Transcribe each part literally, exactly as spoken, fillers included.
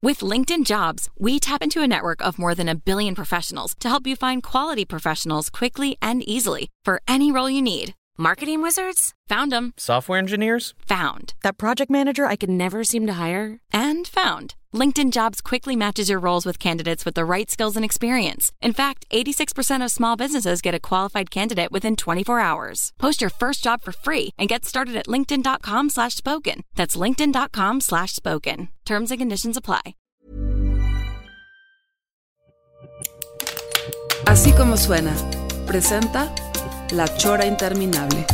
With LinkedIn Jobs, we tap into a network of more than a billion professionals to help you find quality professionals quickly and easily for any role you need. Marketing wizards? Found them. Software engineers? Found. That project manager I could never seem to hire? And found. LinkedIn Jobs quickly matches your roles with candidates with the right skills and experience. In fact, eighty-six percent of small businesses get a qualified candidate within twenty-four hours. Post your first job for free and get started at linkedin.com slash spoken. That's linkedin.com slash spoken. Terms and conditions apply. Así como suena, presenta La Chora Interminable.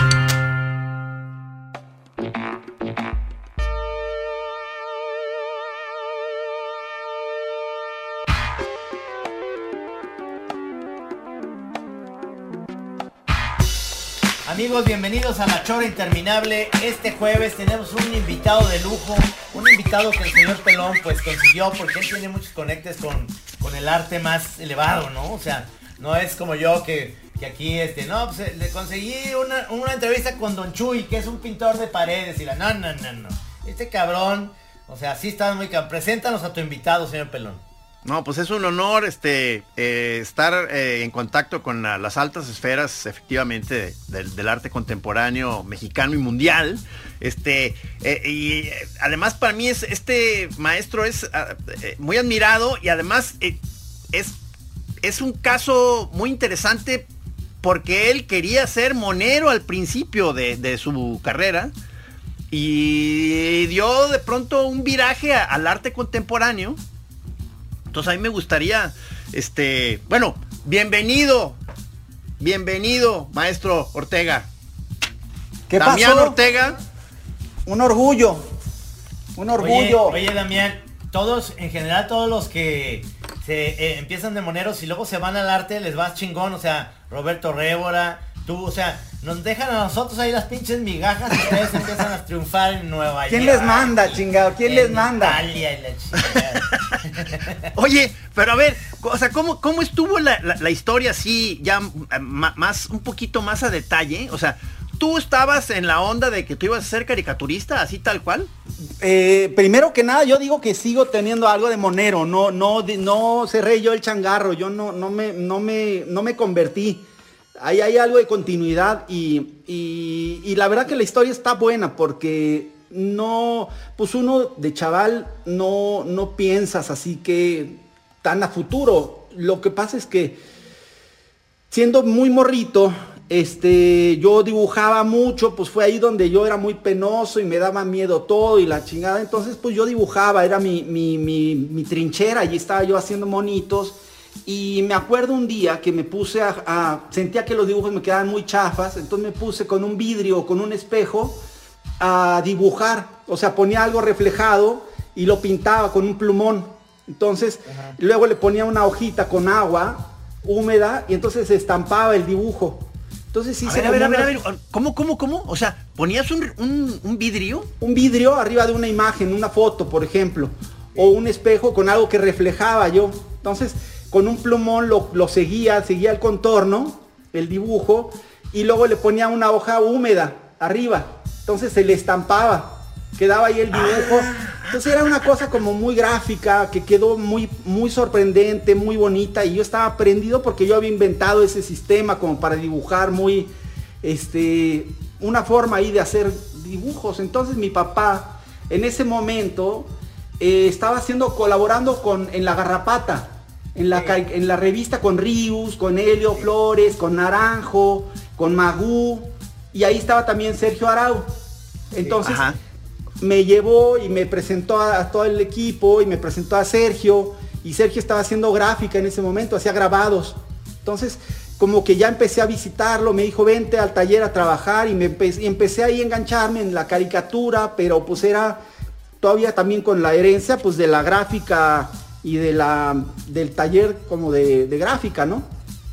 Amigos, bienvenidos a La Chora Interminable. Este jueves tenemos un invitado de lujo, un invitado que el señor Pelón pues consiguió porque él tiene muchos conectes con, con el arte más elevado, ¿no? O sea, no es como yo que, que aquí, este, no, pues le conseguí una, una entrevista con Don Chuy, que es un pintor de paredes, y la, no, no, no, no. Este cabrón, o sea, sí está muy cabrón. Preséntanos a tu invitado, señor Pelón. No, pues es un honor este eh, estar eh, en contacto con la, las altas esferas, efectivamente, de, de, del arte contemporáneo mexicano y mundial. Este eh, y eh, además para mí es este maestro es eh, muy admirado y además eh, es es un caso muy interesante porque él quería ser monero al principio de, de su carrera y dio de pronto un viraje a, al arte contemporáneo. Entonces a mí me gustaría, este, bueno, bienvenido, bienvenido, maestro Ortega. ¿Qué Damián pasó? Ortega. Un orgullo, un orgullo. Oye, oye, Damián, todos, en general todos los que se eh, empiezan de moneros y luego se van al arte, les va chingón, o sea, Roberto Révora, tú, o sea, nos dejan a nosotros ahí las pinches migajas y ustedes empiezan a triunfar en Nueva York. ¿Quién les manda, chingado? ¿Quién les manda? Italia y la chingada. Oye, pero a ver, o sea, ¿cómo, cómo estuvo la, la, la historia así, ya más, un poquito más a detalle? O sea, ¿tú estabas en la onda de que tú ibas a ser caricaturista, así tal cual? Eh, primero que nada, yo digo que sigo teniendo algo de monero, no, no, no cerré yo el changarro, yo no, no me, no me, no me convertí. Ahí hay algo de continuidad y, y, y la verdad que la historia está buena porque no, pues uno de chaval no, no piensas así que tan a futuro. Lo que pasa es que siendo muy morrito, este, yo dibujaba mucho, pues fue ahí donde yo era muy penoso y me daba miedo todo y la chingada. Entonces pues yo dibujaba, era mi, mi, mi, mi trinchera, allí estaba yo haciendo monitos. Y me acuerdo un día que me puse a, a... Sentía que los dibujos me quedaban muy chafas, entonces me puse con un vidrio, con un espejo, a dibujar. O sea, ponía algo reflejado y lo pintaba con un plumón. Entonces, ajá, luego le ponía una hojita con agua húmeda y entonces se estampaba el dibujo. Entonces sí a se... Ver, a ver, a ver, a ver, ¿cómo, cómo, cómo? O sea, ¿ponías un, un, un vidrio? Un vidrio arriba de una imagen, una foto, por ejemplo. O un espejo con algo que reflejaba yo. Entonces... con un plumón lo, lo seguía, seguía el contorno, el dibujo, y luego le ponía una hoja húmeda arriba. Entonces se le estampaba, quedaba ahí el dibujo. Entonces era una cosa como muy gráfica, que quedó muy, muy sorprendente, muy bonita. Y yo estaba prendido porque yo había inventado ese sistema como para dibujar muy, este, una forma ahí de hacer dibujos. Entonces mi papá, en ese momento, eh, estaba haciendo, colaborando con, en La Garrapata. En la, sí. en la revista con Rius, con Helio sí. Flores, con Naranjo, con Magú, y ahí estaba también Sergio Arau. Entonces sí. me llevó y me presentó a, a todo el equipo y me presentó a Sergio, y Sergio estaba haciendo gráfica en ese momento, hacía grabados. Entonces como que ya empecé a visitarlo, me dijo vente al taller a trabajar y, me empe y empecé ahí a engancharme en la caricatura, pero pues era todavía también con la herencia pues de la gráfica y de la, del taller como de, de gráfica, ¿no?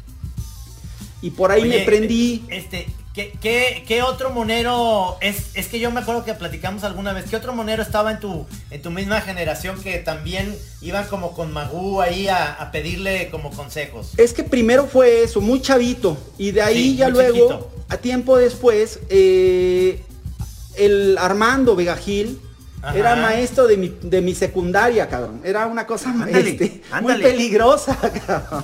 Y por ahí Oye, me prendí. Este, ¿qué, qué, qué otro monero? Es, es que yo me acuerdo que platicamos alguna vez. ¿Qué otro monero estaba en tu, en tu misma generación que también iban como con Magú ahí a, a pedirle como consejos? Es que primero fue eso, muy chavito. Y de ahí sí, ya luego, chiquito. A tiempo después, eh, el Armando Vega Gil Ajá. Era maestro de mi, de mi secundaria, cabrón. Era una cosa Ándale, este, muy ándale. peligrosa, cabrón.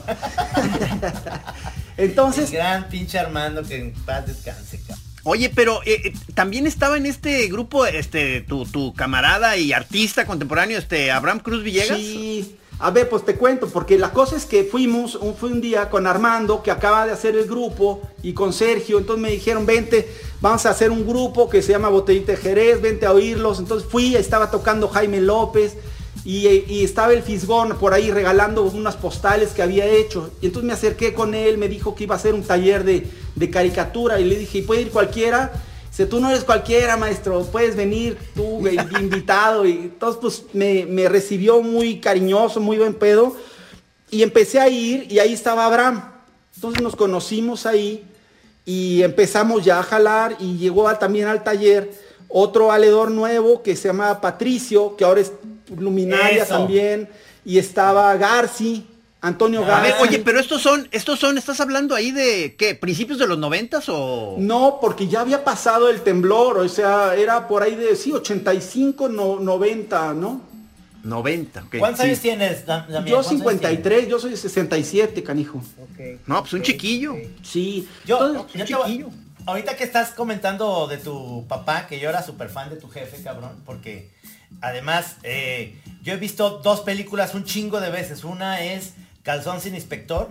Entonces, El gran pinche Armando, que en paz descanse, cabrón. Oye, pero eh, eh, también estaba en este grupo, este, tu, tu camarada y artista contemporáneo, este, Abraham Cruz Villegas. sí. A ver, pues te cuento, porque la cosa es que fuimos, un, fue un día con Armando, que acaba de hacer el grupo, y con Sergio, entonces me dijeron, vente, vamos a hacer un grupo que se llama Botellita de Jerez, vente a oírlos. Entonces fui, estaba tocando Jaime López, y, y estaba el Fisgón por ahí regalando unas postales que había hecho. Y entonces me acerqué con él, me dijo que iba a hacer un taller de, de caricatura, y le dije, ¿y puede ir cualquiera? Dice, tú no eres cualquiera, maestro, puedes venir tú, güey, invitado. Y entonces pues me, me recibió muy cariñoso, muy buen pedo. Y empecé a ir, y ahí estaba Abraham. Entonces nos conocimos ahí y empezamos ya a jalar, y llegó a, también al taller otro valedor nuevo que se llama Patricio, que ahora es luminaria Eso. también. Y estaba Garci, Antonio A A ver, Garci. oye, pero estos son, estos son, ¿estás hablando ahí de qué? ¿Principios de los noventas o...? No, porque ya había pasado el temblor, o sea, era por ahí de, sí, ochenta y cinco, no, noventa, ¿no? noventa, ok. ¿Cuántos Sí. años tienes, Dam- Damián? Yo ¿Cuántos años cincuenta y tres, yo soy sesenta y siete, canijo. tienes? Ok. No, pues un Ok, chiquillo. ok. Sí. Yo, Entonces, yo te voy- ahorita que estás comentando de tu papá, que yo era súper fan de tu jefe, cabrón, porque además eh, yo he visto dos películas un chingo de veces. Una es Calzón sin Inspector,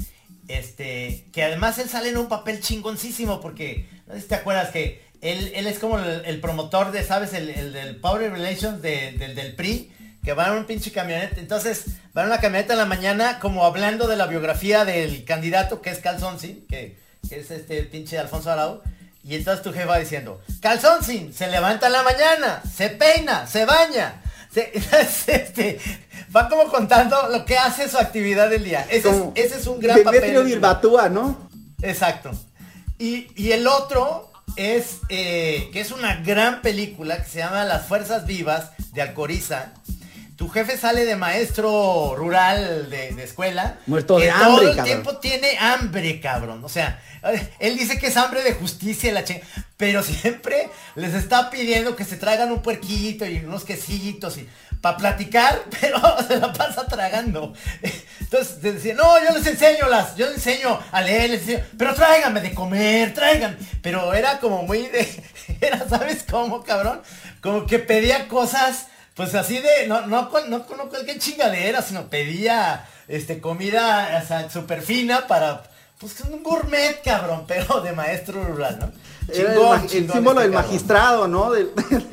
este, que además él sale en un papel chingoncísimo, porque no sé si te acuerdas que él, él es como el, el promotor de, ¿sabes? El, el del Power Relations de- del, del P R I, que va en un pinche camioneta. Entonces va en una camioneta en la mañana como hablando de la biografía del candidato, que es Calzoncin, que, que es este pinche Alfonso Arau. Y entonces tu jefe va diciendo, Calzoncin se levanta en la mañana, se peina, se baña. Se, este, va como contando lo que hace su actividad del día. Ese, es, como ese es un gran papel. Demetrio Virbatúa, ¿no? Exacto. Y, y el otro es eh, que es una gran película que se llama Las Fuerzas Vivas de Alcoriza. Tu jefe sale de maestro rural de, de escuela. Muerto de que hambre, todo el cabrón. tiempo tiene hambre, cabrón. O sea, él dice que es hambre de justicia y la chingada, pero siempre les está pidiendo que se traigan un puerquito y unos quesitos y para platicar, pero se la pasa tragando. Entonces decía, no, yo les enseño las, yo les enseño a leer, les enseño, pero tráiganme de comer, traigan. Pero era como muy de, era, ¿sabes cómo, cabrón? Como que pedía cosas, pues así de, no, no, no, no, no cualquier chingadera, sino pedía este comida, o sea, súper fina para, pues un gourmet, cabrón, pero de maestro rural, ¿no? Era el, Chingón, ma- el chingón símbolo este del cabrón. magistrado, ¿no? Del-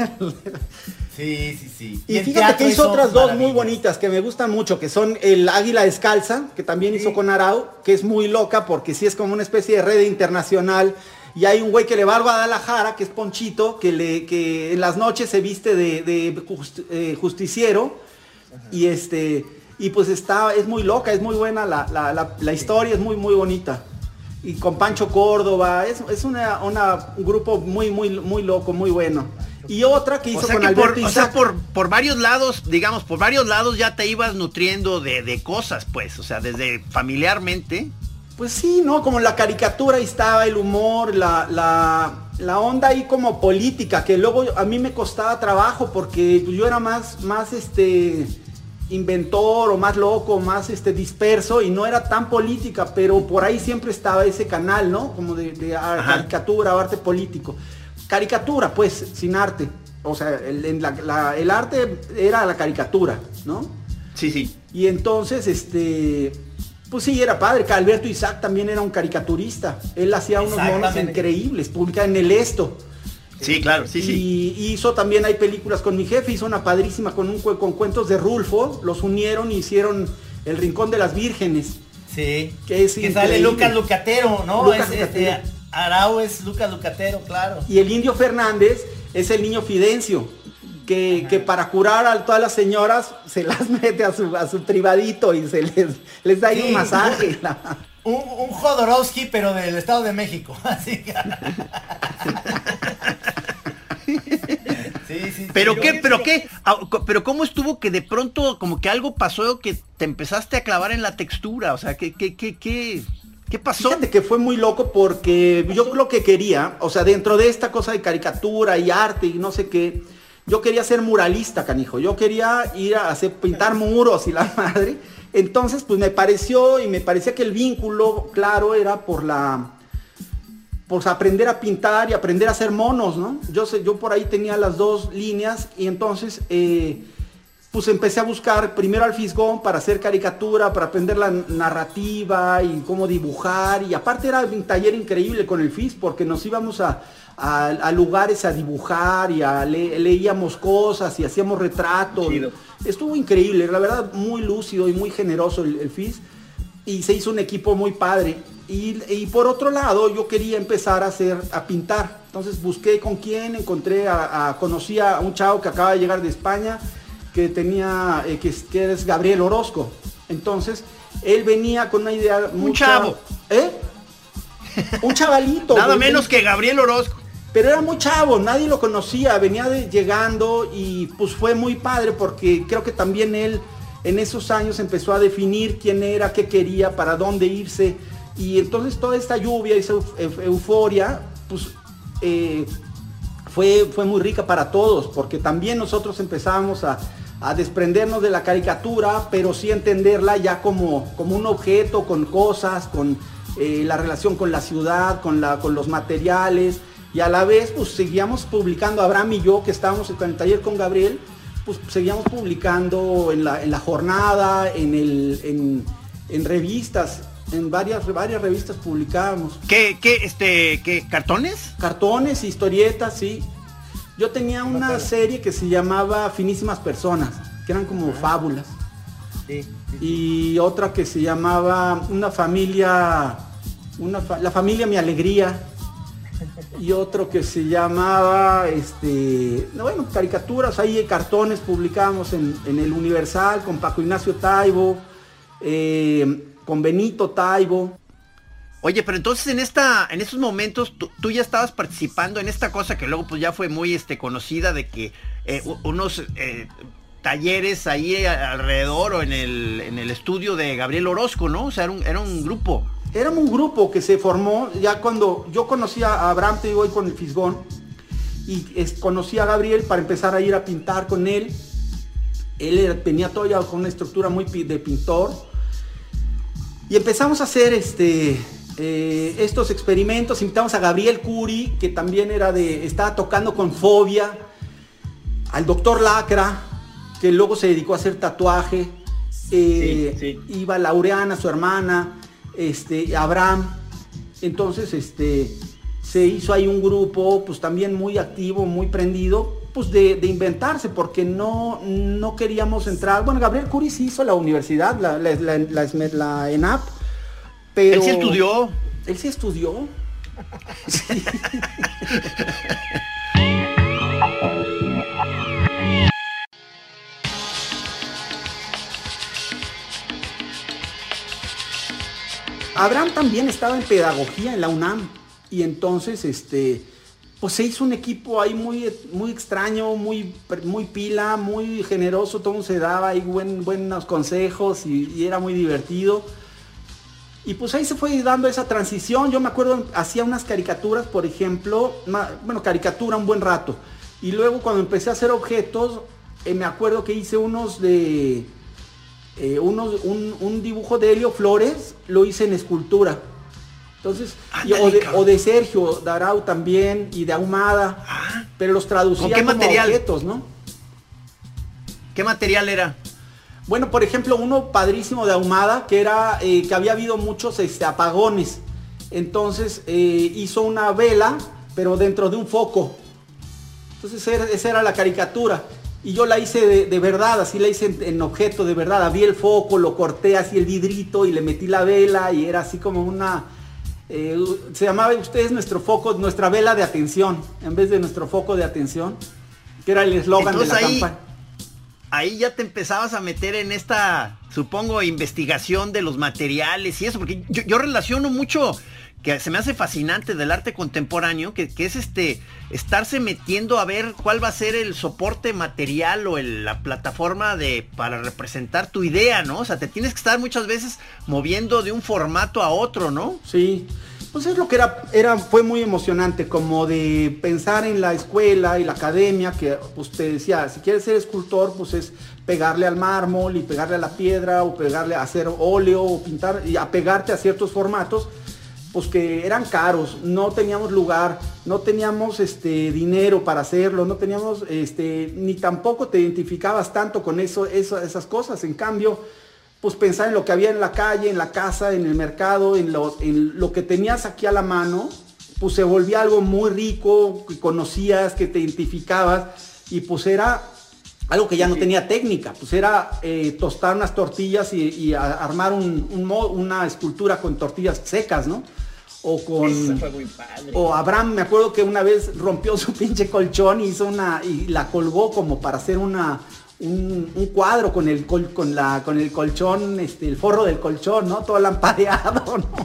Sí, sí, sí. Y en fíjate teatro que hizo otras dos maravillas. muy bonitas que me gustan mucho, que son el Águila Descalza, que también hizo con Arau, que es muy loca porque sí es como una especie de red internacional. Y hay un güey que le va a Guadalajara, que es Ponchito, que, le, que en las noches se viste de, de just- eh, justiciero. Y este y pues está, es muy loca, es muy buena la, la, la, la historia, es muy muy bonita. Y con Pancho Córdoba, es, es una, una- un grupo muy, muy, muy loco, muy bueno. Y otra que hizo O sea con que por, Alberto o sea, Isaac. por, por varios lados, digamos, por varios lados ya te ibas nutriendo de, de cosas, pues, o sea, desde familiarmente. Pues sí, ¿no? Como la caricatura ahí estaba, el humor, la, la, la onda ahí como política, que luego a mí me costaba trabajo porque yo era más, más este inventor o más loco, más este disperso y no era tan política, pero por ahí siempre estaba ese canal, ¿no? Como de, de a- Ajá. caricatura o arte político. Caricatura, pues, sin arte. O sea, el, en la- la- el arte era la caricatura, ¿no? Sí, sí. Y entonces, este, pues sí, era padre, que Alberto Isaac también era un caricaturista. Él hacía unos monos Exactamente. increíbles, publica en El Esto. Sí, claro, sí, sí. Y hizo también, hay películas con mi jefe, hizo una padrísima con, un, cue- con cuentos de Rulfo, los unieron y hicieron El Rincón de las Vírgenes. Sí. Que es que sale increíble. Lucas Lucatero, ¿no? Lucas es, Lucatero. Este, Arau es Lucas Lucatero, claro. Y el Indio Fernández es el niño Fidencio, que, que para curar a todas las señoras se las mete a su, a su privadito y se les, les da ahí Sí. un masaje. Un, un Jodorowsky, pero del Estado de México. Así que... Sí, sí, Pero sí, qué, yo- pero qué, Ah, co- pero cómo estuvo que de pronto como que algo pasó que te empezaste a clavar en la textura, o sea, ¿qué, qué, qué, qué, qué pasó? Fíjate que fue muy loco porque yo lo que quería, o sea, dentro de esta cosa de caricatura y arte y no sé qué, yo quería ser muralista, canijo. Yo quería ir a hacer, pintar muros y la madre. Entonces, pues me pareció y me parecía que el vínculo, claro, era por la... pues aprender a pintar y aprender a hacer monos, ¿no? Yo sé, yo por ahí tenía las dos líneas y entonces... Eh, pues empecé a buscar primero al Fisgón para hacer caricatura, para aprender la narrativa y cómo dibujar. Y aparte era un taller increíble con el Fis, porque nos íbamos a, a, a lugares a dibujar y a le, leíamos cosas y hacíamos retratos. Chido. Estuvo increíble, la verdad, muy lúcido y muy generoso el, el Fis. Y se hizo un equipo muy padre. Y, y por otro lado, yo quería empezar a hacer, a pintar. Entonces busqué con quién, encontré, a, a, conocí a un chavo que acaba de llegar de España, que tenía, eh, que, que es Gabriel Orozco. Entonces, él venía con una idea... Un mucha, chavo. ¿Eh? Un chavalito. Nada güey, menos que Gabriel Orozco. Pero era muy chavo, nadie lo conocía, venía de, llegando y pues fue muy padre porque creo que también él en esos años empezó a definir quién era, qué quería, para dónde irse. Y entonces toda esta lluvia, esa euforia, pues... Eh, Fue, fue muy rica para todos, porque también nosotros empezamos a, a desprendernos de la caricatura, pero sí entenderla ya como, como un objeto, con cosas, con eh, la relación con la ciudad, con, la, con los materiales, y a la vez pues seguíamos publicando, Abraham y yo, que estábamos en el taller con Gabriel, pues seguíamos publicando en la, en la jornada, en, el, en, en revistas. En varias, varias revistas publicábamos. ¿Qué, qué, este, qué, cartones? Cartones, historietas, sí. Yo tenía una serie que se llamaba Finísimas Personas, que eran como fábulas. Sí, sí, sí. Y otra que se llamaba Una familia, una fa La familia Mi Alegría. Y otro que se llamaba, este, bueno, caricaturas, ahí cartones publicábamos en, en el Universal con Paco Ignacio Taibo. Eh, con Benito Taibo. Oye, pero entonces en esta, en estos momentos tú, tú ya estabas participando en esta cosa que luego pues ya fue muy este conocida de que eh, unos eh, talleres ahí alrededor o en el, en el estudio de Gabriel Orozco, ¿no? O sea, era un, era un grupo. Éramos un grupo que se formó ya cuando yo conocí a Abraham, te digo, hoy con el Fisgón, y es, conocí a Gabriel para empezar a ir a pintar con él. Él era, tenía todavía con una estructura muy de pintor. Y empezamos a hacer este, eh, estos experimentos. Invitamos a Gabriel Curi, que también era de, estaba tocando con Fobia, al doctor Lacra, que luego se dedicó a hacer tatuaje, eh, sí, sí. Iba Laureana, su hermana, este, Abraham. Entonces este, se hizo ahí un grupo pues también muy activo, muy prendido, pues de, de inventarse, porque no, no queríamos entrar. Bueno, Gabriel Curi sí hizo la universidad, la, la, la, la, la ENAP, pero... Él sí estudió. Él sí estudió. Sí. Abraham también estaba en pedagogía en la UNAM, y entonces este... pues se hizo un equipo ahí muy, muy extraño, muy, muy pila, muy generoso, todo se daba ahí buen, buenos consejos y, y era muy divertido. Y pues ahí se fue dando esa transición. Yo me acuerdo, hacía unas caricaturas, por ejemplo, bueno, caricatura un buen rato. Y luego cuando empecé a hacer objetos, eh, me acuerdo que hice unos de, eh, unos, un, un dibujo de Helio Flores, lo hice en escultura. Entonces, y, o, de, o de Sergio Darau también, y de Ahumada, ah, pero los traducía ¿con qué como material? Objetos, ¿no? ¿Qué material era? Bueno, por ejemplo, uno padrísimo de Ahumada, que era eh, que había habido muchos este, apagones. Entonces eh, hizo una vela, pero dentro de un foco. Entonces era, esa era la caricatura. Y yo la hice de, de verdad, así la hice en, en objeto de verdad. Abrí el foco, lo corté así el vidrito y le metí la vela y era así como una... Eh, se llamaba ustedes nuestro foco, nuestra vela de atención, en vez de nuestro foco de atención, que era el eslogan de la ahí, campaña. Ahí ya te empezabas a meter en esta, supongo, investigación de los materiales y eso, porque yo, yo relaciono mucho, que se me hace fascinante del arte contemporáneo, que, que es este, estarse metiendo a ver cuál va a ser el soporte material o el, la plataforma de, para representar tu idea, ¿no? O sea, te tienes que estar muchas veces moviendo de un formato a otro, ¿no? Sí, Pues es lo que era, era, fue muy emocionante, como de pensar en la escuela y la academia, que pues te decía, si quieres ser escultor, pues es pegarle al mármol y pegarle a la piedra, o pegarle a hacer óleo, o pintar, y apegarte a ciertos formatos, pues que eran caros, no teníamos lugar, no teníamos este dinero para hacerlo, no teníamos, este, ni tampoco te identificabas tanto con eso, eso, esas cosas. En cambio, pues pensar en lo que había en la calle, en la casa, en el mercado, en lo, en lo que tenías aquí a la mano, pues se volvía algo muy rico, que conocías, que te identificabas, y pues era algo que ya no tenía técnica, pues era eh, tostar unas tortillas y, y a, armar un, un, una escultura con tortillas secas, ¿no? O con... Eso fue muy padre. O Abraham, me acuerdo que una vez rompió su pinche colchón y hizo una... y la colgó como para hacer una... Un, un cuadro con el, col, con, la, con el colchón, este, el forro del colchón, ¿no? Todo lampareado, ¿no?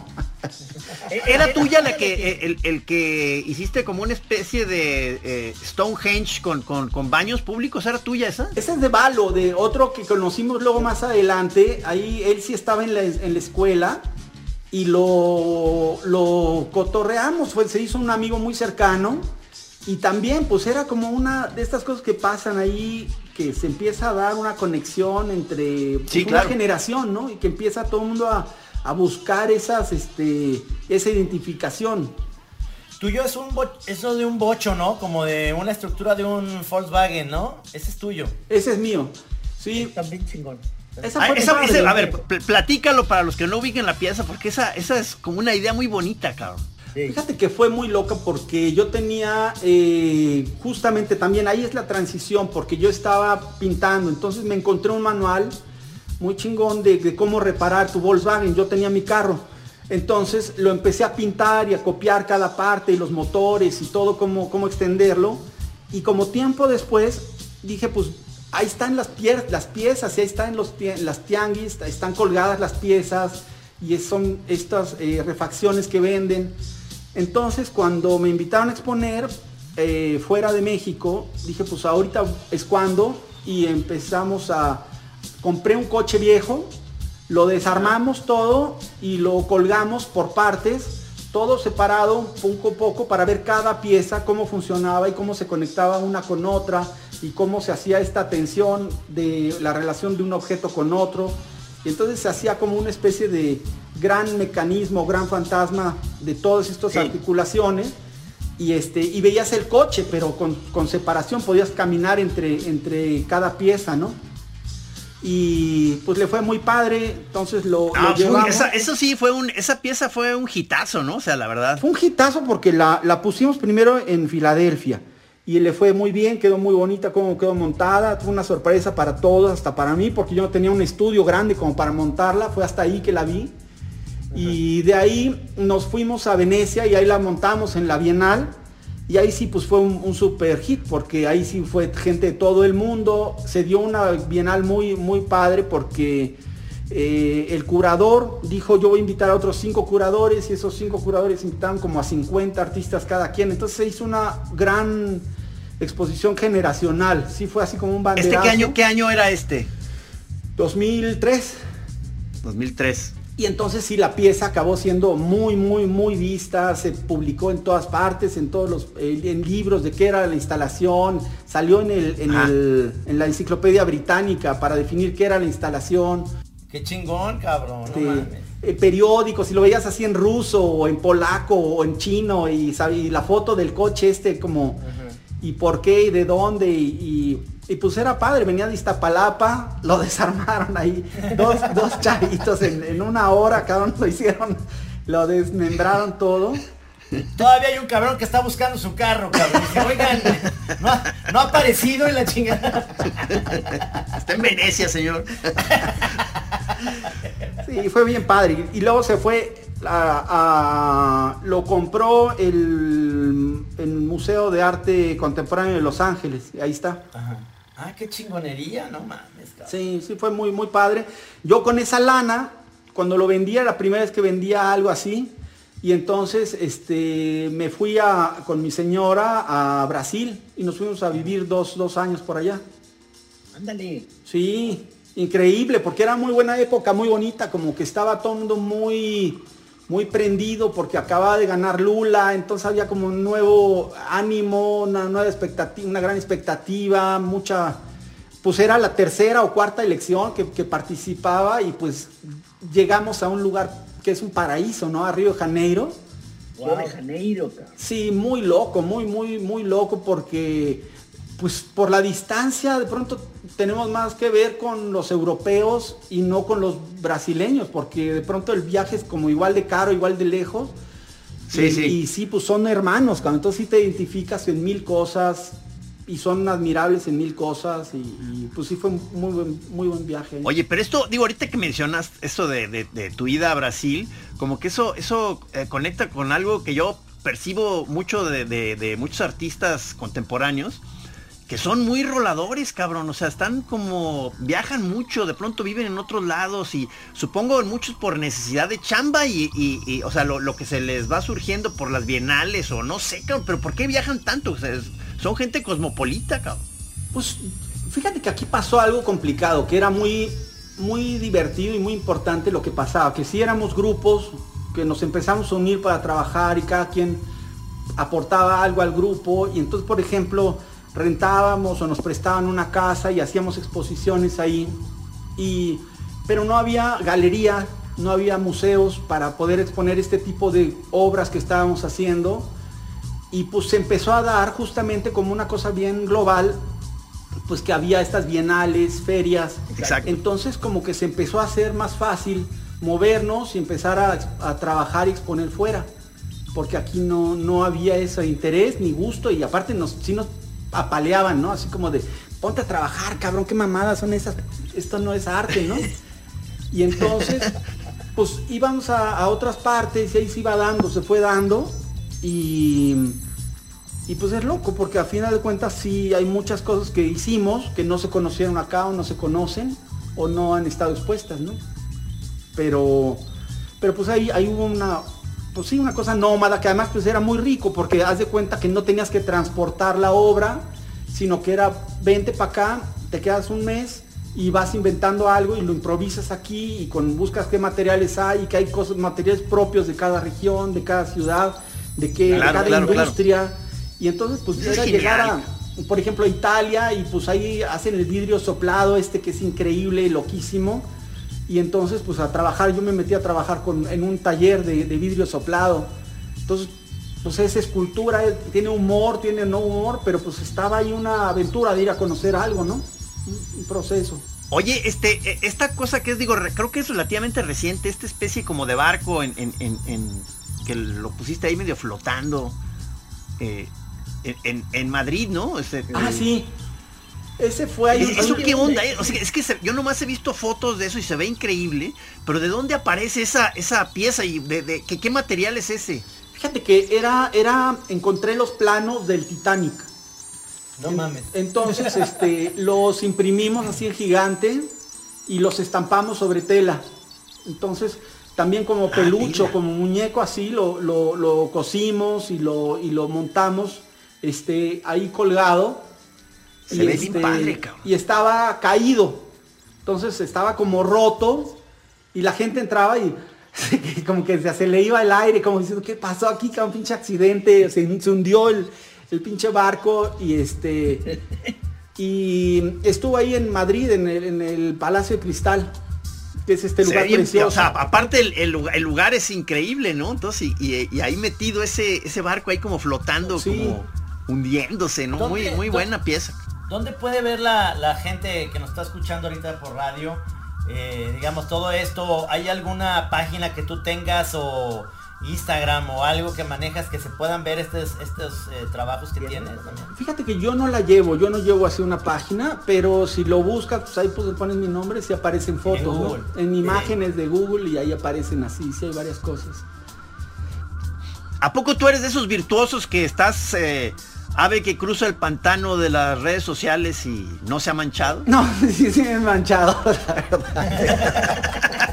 ¿Era tuya la que, el, el que hiciste como una especie de eh, Stonehenge con, con, con baños públicos? ¿Era tuya esa? Esa es de Valo, de otro que conocimos luego más adelante. Ahí él sí estaba en la, en la escuela y lo, lo cotorreamos, fue, se hizo un amigo muy cercano. Y también pues era como una de estas cosas que pasan ahí, que se empieza a dar una conexión entre pues, sí, una claro. generación, ¿no? Y que empieza todo el mundo a, a buscar esas, este, esa identificación. Tuyo es un bo eso de un bocho, ¿no? Como de una estructura de un Volkswagen, ¿no? Ese es tuyo. Ese es mío. Sí. También chingón. Esa Ah, fue esa, padre. esa, a ver, pl platícalo para los que no ubiquen la pieza, porque esa, esa es como una idea muy bonita, cabrón. Sí. Fíjate que fue muy loca porque yo tenía, eh, justamente también ahí es la transición, porque yo estaba pintando, entonces me encontré un manual muy chingón de, de cómo reparar tu Volkswagen. Yo tenía mi carro, entonces lo empecé a pintar y a copiar cada parte y los motores y todo, cómo, cómo extenderlo. Y como tiempo después dije, pues ahí están las, pie las piezas, y ahí están los las tianguis, están colgadas las piezas y son estas eh, refacciones que venden. Entonces cuando me invitaron a exponer eh, fuera de México, dije pues ahorita es cuando, y empezamos a... Compré un coche viejo, lo desarmamos todo y lo colgamos por partes, todo separado poco a poco para ver cada pieza, cómo funcionaba y cómo se conectaba una con otra y cómo se hacía esta tensión de la relación de un objeto con otro. Y entonces se hacía como una especie de gran mecanismo, gran fantasma de todas estas sí. articulaciones. Y, este, y veías el coche, pero con, con separación, podías caminar entre, entre cada pieza, ¿no? Y pues le fue muy padre, entonces lo, no, lo llevamos. Esa, eso sí, fue un, esa pieza fue un hitazo, ¿no? O sea, la verdad. Fue un hitazo porque la, la pusimos primero en Filadelfia. Y le fue muy bien, quedó muy bonita como quedó montada. Fue una sorpresa para todos, hasta para mí, porque yo no tenía un estudio grande como para montarla. Fue hasta ahí que la vi. Uh-huh. Y de ahí nos fuimos a Venecia y ahí la montamos en la Bienal. Y ahí sí pues fue un, un super hit, porque ahí sí fue gente de todo el mundo. Se dio una Bienal muy, muy padre porque eh, el curador dijo, yo voy a invitar a otros cinco curadores, y esos cinco curadores invitaron como a cincuenta artistas cada quien. Entonces se hizo una gran exposición generacional. Sí fue así como un banderazo. ¿Este qué año, qué año era este? dos mil tres. dos mil tres. Y entonces sí, la pieza acabó siendo muy, muy, muy vista, se publicó en todas partes, en todos los eh, en libros de qué era la instalación, salió en, el, en, el, en la enciclopedia británica para definir qué era la instalación. Qué chingón, cabrón, no eh, mames. Eh, periódicos, si lo veías así en ruso, o en polaco, o en chino, y, y la foto del coche este como, uh-huh. y por qué, y de dónde, y... y Y pues era padre, venía de Iztapalapa, lo desarmaron ahí, dos, dos chavitos en, en una hora, cada uno lo hicieron, lo desmembraron todo. Todavía hay un cabrón que está buscando su carro, cabrón. Dice, oigan, no ha, no ha aparecido en la chingada. Está en Venecia, señor. Sí, fue bien padre. Y luego se fue, a, a, lo compró el, el Museo de Arte Contemporáneo de Los Ángeles, y ahí está. Ajá. Ah, qué chingonería, no mames, cabrón. Sí, sí, fue muy, muy padre. Yo con esa lana, cuando lo vendía, la primera vez que vendía algo así, y entonces este, me fui a, con mi señora a Brasil, y nos fuimos a vivir dos, dos años por allá. Ándale. Sí, increíble, porque era muy buena época, muy bonita, como que estaba todo el mundo muy, muy prendido porque acababa de ganar Lula, entonces había como un nuevo ánimo, una nueva expectativa, una gran expectativa, mucha, pues era la tercera o cuarta elección que, que participaba y pues llegamos a un lugar que es un paraíso, ¿no? A Río de Janeiro. Río de Janeiro, cabrón. Sí, muy loco, muy, muy, muy loco porque, pues por la distancia de pronto tenemos más que ver con los europeos y no con los brasileños, porque de pronto el viaje es como igual de caro, igual de lejos. Sí, y, sí. Y sí, pues son hermanos, cabrón. Entonces sí te identificas en mil cosas y son admirables en mil cosas y, y pues sí fue un muy buen, muy buen viaje. Oye, pero esto, digo, ahorita que mencionas eso de, de, de tu ida a Brasil, como que eso, eso eh, conecta con algo que yo percibo mucho de, de, de muchos artistas contemporáneos, que son muy roladores, cabrón, o sea, están como, viajan mucho, de pronto viven en otros lados y supongo en muchos por necesidad de chamba y, y, y o sea, lo, lo que se les va surgiendo por las bienales o no sé, cabrón, pero ¿por qué viajan tanto? O sea, es, son gente cosmopolita, cabrón. Pues fíjate que aquí pasó algo complicado, que era muy, muy divertido y muy importante lo que pasaba, que sí éramos grupos, que nos empezamos a unir para trabajar y cada quien aportaba algo al grupo y entonces, por ejemplo, rentábamos o nos prestaban una casa y hacíamos exposiciones ahí, y, pero no había galería, no había museos para poder exponer este tipo de obras que estábamos haciendo y pues se empezó a dar justamente como una cosa bien global, pues que había estas bienales, ferias. Exacto. Entonces como que se empezó a hacer más fácil movernos y empezar a, a trabajar y exponer fuera, porque aquí no, no había ese interés ni gusto y aparte nos, sí nos apaleaban, ¿no? Así como de, ponte a trabajar, cabrón, qué mamadas son esas, esto no es arte, ¿no? Y entonces, pues íbamos a, a otras partes y ahí se iba dando, se fue dando y, y pues es loco porque a final de cuentas sí hay muchas cosas que hicimos que no se conocieron acá o no se conocen o no han estado expuestas, ¿no? Pero, pero pues ahí, ahí hubo una... pues sí, una cosa nómada, que además pues era muy rico, porque haz de cuenta que no tenías que transportar la obra, sino que era, vente para acá, te quedas un mes y vas inventando algo y lo improvisas aquí y con buscas qué materiales hay y que hay cosas, materiales propios de cada región, de cada ciudad, de, qué, claro, de cada claro, industria. Claro. Y entonces pues Eso era llegar a, por ejemplo, a Italia y pues ahí hacen el vidrio soplado este que es increíble, loquísimo. Y entonces pues a trabajar, yo me metí a trabajar con, en un taller de, de vidrio soplado. Entonces pues es escultura, tiene humor, tiene no humor, pero pues estaba ahí una aventura de ir a conocer algo, ¿no? Un, un proceso. Oye, este, esta cosa que es, digo, creo que es relativamente reciente, esta especie como de barco en, en, en, en que lo pusiste ahí medio flotando eh, en, en, en Madrid, ¿no? Este, ah, eh, sí. Ese fue ahí. ¿Eso qué onda? Eh? O sea, es que se, yo nomás he visto fotos de eso y se ve increíble, pero ¿de dónde aparece esa, esa pieza y de, de ¿qué, qué material es ese? Fíjate que era, era, encontré los planos del Titanic. No en, mames. Entonces, este, los imprimimos así en gigante y los estampamos sobre tela. Entonces, también como pelucho, ah, como muñeco así, lo, lo, lo cosimos y lo, y lo montamos, este, ahí colgado. Se y ve este, bien padre, cabrón. Y estaba caído. Entonces estaba como roto. Y la gente entraba y como que se, se le iba el aire, como diciendo, ¿qué pasó aquí? Un pinche accidente. Se, se hundió el, el pinche barco. Y este. Y estuvo ahí en Madrid, en el, en el Palacio de Cristal, que es este lugar bien, precioso. O sea, aparte el, el, el lugar es increíble, ¿no? Entonces, y, y, y ahí metido ese, ese barco ahí como flotando, sí, como hundiéndose, ¿no? Muy, muy buena pieza. ¿Dónde puede ver la, la gente que nos está escuchando ahorita por radio, eh, digamos, todo esto? ¿Hay alguna página que tú tengas o Instagram o algo que manejas que se puedan ver estos, estos eh, trabajos que tienes? Fíjate que yo no la llevo, yo no llevo así una página, pero si lo buscas, pues ahí pues le pones mi nombre, sí aparecen fotos, en, ¿no? En imágenes de Google y ahí aparecen así, sí hay varias cosas. ¿A poco tú eres de esos virtuosos que estás... Eh... ave que cruza el pantano de las redes sociales y no se ha manchado? No, sí, sí me he manchado, la verdad.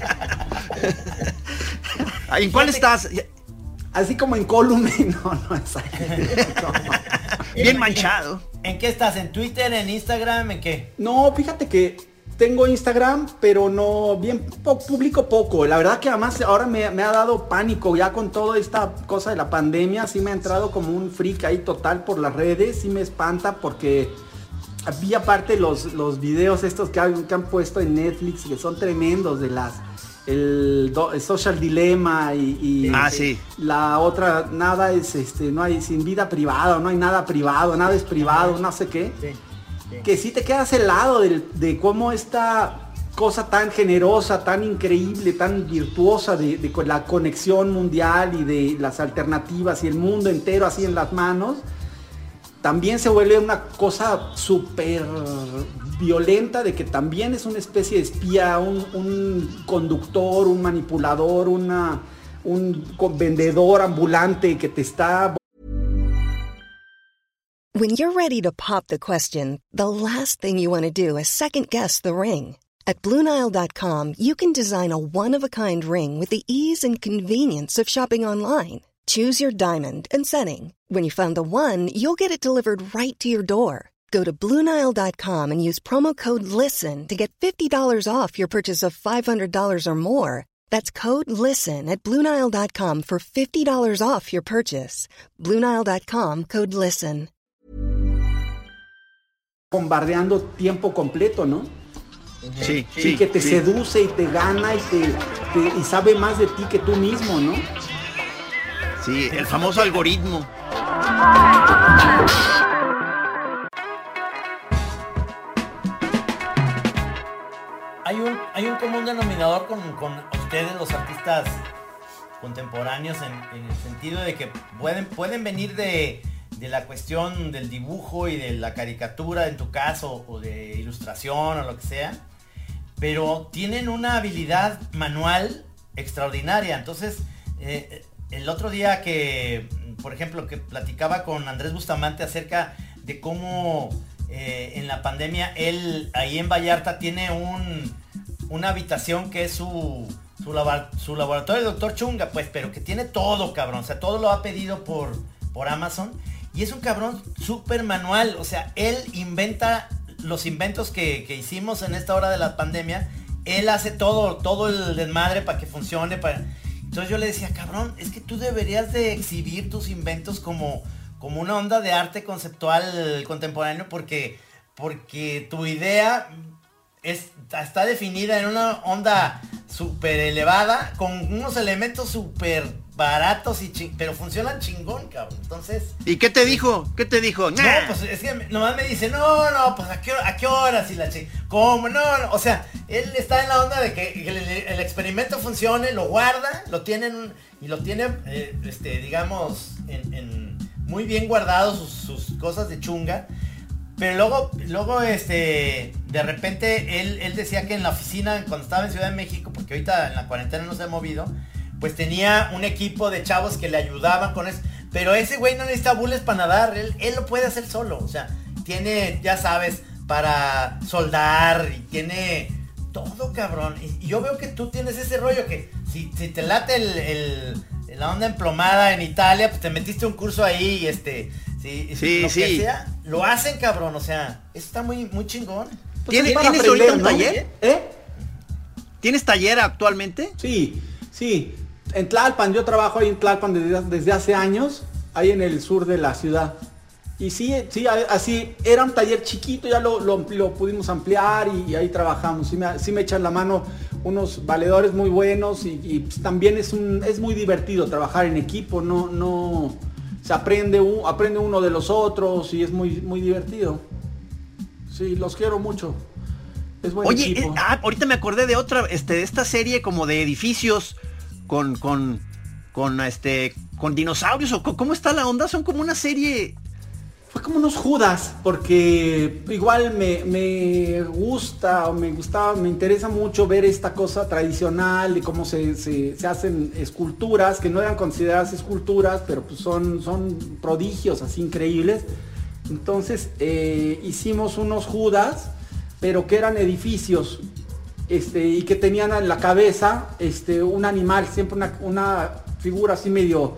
¿En cuál estás? Así como en Columen, no, no es ahí. No. Bien manchado. ¿En qué estás? ¿En Twitter? ¿En Instagram? ¿En qué? No, fíjate que tengo Instagram, pero no, bien, po- publico poco. La verdad que además ahora me, me ha dado pánico ya con toda esta cosa de la pandemia. Sí me ha entrado como un freak ahí total por las redes. Sí me espanta porque vi aparte los, los videos estos que han, que han puesto en Netflix, que son tremendos, de las... El, do, el Social Dilemma y, y ah, sí. la otra, nada es, este, no hay sin vida privada, no hay nada privado, nada es privado, no sé qué. Sí, sí. Que sí te quedas helado de, de cómo esta cosa tan generosa, tan increíble, tan virtuosa de, de la conexión mundial y de las alternativas y el mundo entero así en las manos, también se vuelve una cosa súper violenta, de que también es una especie de espía, un, un conductor, un manipulador, una, un vendedor ambulante que te está... When you're ready to pop the question, the last thing you want to do is second guess the ring. At Blue Nile dot com, you can design a one-of-a-kind ring with the ease and convenience of shopping online. Choose your diamond and setting. When you find the one, you'll get it delivered right to your door. Go to Blue Nile dot com and use promo code LISTEN to get fifty dollars off your purchase of five hundred dollars or more. That's code LISTEN at Blue Nile dot com for fifty dollars off your purchase. Blue Nile dot com, code LISTEN. Bombardeando tiempo completo, ¿no? Sí, Y sí. que te sí. seduce y te gana y, te, te- y sabe más de ti que tú mismo, ¿no? Sí, el famoso algoritmo. Hay un, hay un común denominador con, con ustedes, los artistas contemporáneos, en, en el sentido de que pueden, pueden venir de, de la cuestión del dibujo y de la caricatura, en tu caso, o de ilustración o lo que sea, pero tienen una habilidad manual extraordinaria. Entonces, eh, el otro día que, por ejemplo, que platicaba con Andrés Bustamante acerca de cómo eh, en la pandemia él ahí en Vallarta tiene un, una habitación que es su, su, labo- su laboratorio de doctor Chunga, pues, pero que tiene todo, cabrón. O sea, todo lo ha pedido por, por Amazon. Y es un cabrón súper manual. O sea, él inventa los inventos que, que hicimos en esta hora de la pandemia. Él hace todo, todo el desmadre para que funcione. Para... Entonces yo le decía, cabrón, es que tú deberías de exhibir tus inventos como, como una onda de arte conceptual contemporáneo, porque, porque tu idea es, está definida en una onda súper elevada, con unos elementos súper baratos, y ching, pero funcionan chingón, cabrón. Entonces... ¿Y qué te dijo? ¿Qué te dijo? No, Nah. pues es que nomás me dice, no, no, pues a qué, hora- a qué horas y la chi... ¿Cómo? No, no, o sea, él está en la onda de que el, el experimento funcione, lo guarda, lo tienen y lo tiene, eh, este, digamos, en, en muy bien guardado sus, sus cosas de chunga. Pero luego, luego, este, de repente él, él decía que en la oficina, cuando estaba en Ciudad de México, porque ahorita en la cuarentena no se ha movido, pues tenía un equipo de chavos que le ayudaban con eso. Pero ese güey no necesita bules para nadar, él, él lo puede hacer solo. O sea, tiene, ya sabes, para soldar y tiene todo, cabrón. Y, y yo veo que tú tienes ese rollo que si, si te late el, el, la onda emplomada en Italia, pues te metiste un curso ahí y este... Sí, Sí, lo sí. que sea, lo hacen, cabrón. O sea, eso está muy, muy chingón. Pues ¿Tiene- es para ¿Tienes ahorita un ¿no? taller? ¿Eh? ¿Tienes taller actualmente? Sí, sí. En Tlalpan, yo trabajo ahí en Tlalpan desde, desde hace años, ahí en el sur de la ciudad. Y sí, sí, a- así, era un taller chiquito, ya lo, lo- lo pudimos ampliar y, y ahí trabajamos. Sí me, sí me echan la mano unos valedores muy buenos y, y, pues, también es, un, es muy divertido trabajar en equipo, no, no, se aprende, un- aprende uno de los otros y es muy, muy divertido. Sí, los quiero mucho. Es buen Oye, equipo. eh, ah, ahorita me acordé de otra, este, de esta serie como de edificios con, con, con, este, con dinosaurios, o co- ¿cómo está la onda? Son como una serie... Fue como unos Judas, porque igual me, me gusta o me gustaba, me interesa mucho ver esta cosa tradicional de cómo se, se, se hacen esculturas, que no eran consideradas esculturas, pero pues son, son prodigios así increíbles. Entonces eh, hicimos unos Judas, pero que eran edificios, este, y que tenían en la cabeza este, un animal, siempre una, una figura así medio...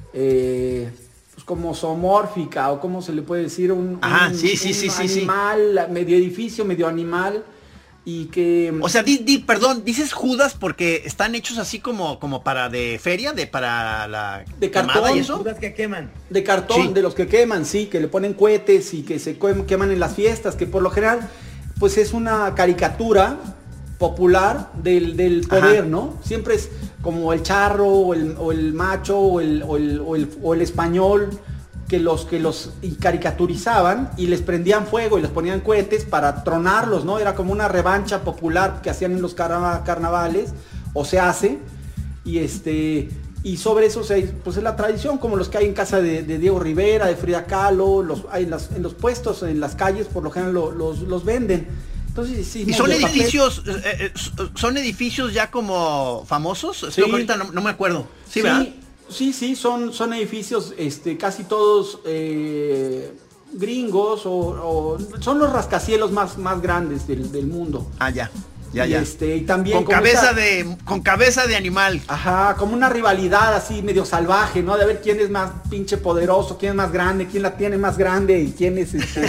Eh, pues como zoomórfica, o como se le puede decir, un, Ajá, un- sí, sí, un sí, sí, sí. animal, medio edificio, medio animal, y que... O sea, di, di, perdón, dices Judas porque están hechos así como, como para de feria, de para la de cartón y eso. Judas que queman. De cartón, Sí. de los que queman, sí, que le ponen cohetes y que se queman en las fiestas, que por lo general, pues es una caricatura popular del, del poder, Ajá. ¿no? Siempre es como el charro, o el, o el macho, o el, o, el, o, el, o el español, que los que los caricaturizaban y les prendían fuego y les ponían cohetes para tronarlos, ¿no? Era como una revancha popular que hacían en los carna- carnavales, o se hace, y este... Y sobre eso, se, pues es la tradición, como los que hay en casa de, de Diego Rivera, de Frida Kahlo, los, hay en, las, en los puestos, en las calles, por lo general lo, los, los venden. Entonces, sí, ¿Y son de papel. edificios, eh, eh, son edificios ya como famosos? Es Sí. lo que ahorita no, no me acuerdo. Sí, Sí, ¿verdad? sí, sí, son, son edificios este, casi todos eh, gringos, o, o son los rascacielos más, más grandes del, del mundo. Ah, ya, ya, y ya. Este, y también Con como cabeza esa- de, con cabeza de animal. Ajá, como una rivalidad así medio salvaje, ¿no? De ver quién es más pinche poderoso, quién es más grande, quién la tiene más grande y quién es este...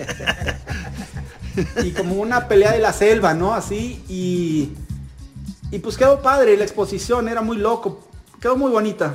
y como una pelea de la selva, ¿no? Así, y... Y pues quedó padre, la exposición era muy loco, quedó muy bonita.